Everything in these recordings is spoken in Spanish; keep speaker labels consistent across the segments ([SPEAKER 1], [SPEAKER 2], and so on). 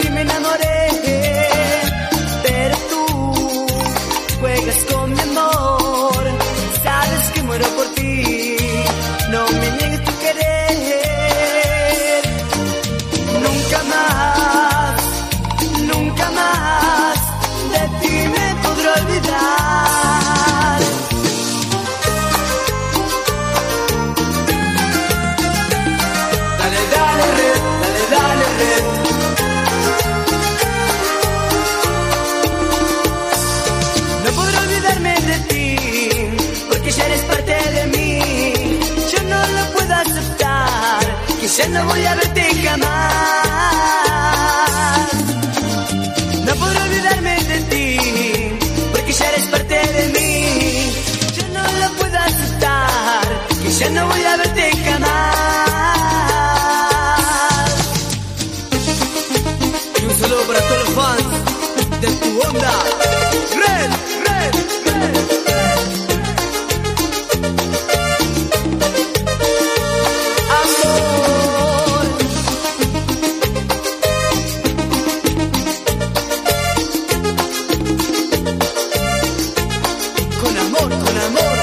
[SPEAKER 1] ti me enamoré, pero tú juegas con mi amor. Sabes que muero por ti, no me niegues tu querer. Nunca más de ti me podré olvidar. Dale, dale, red, dale, dale, red. No podré olvidarme de ti, porque ya eres parte de mí. Yo no lo puedo aceptar, que ya no voy a verte jamás. No podré olvidarme de ti, porque ya eres parte de mí. Yo no lo puedo aceptar, que ya no voy a verte jamás. Y un saludo para todos los fans de Tu Onda. Red, red, red, red. Amor. Con amor, con amor.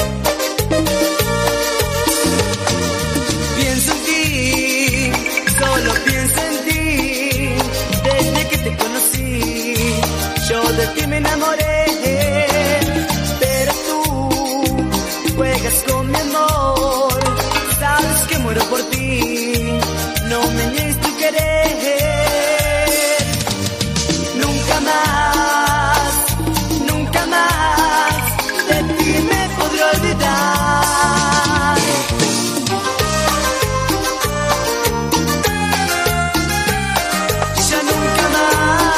[SPEAKER 1] Pienso en ti, solo pienso en ti. Desde que te conocí, yo de ti me enamoré.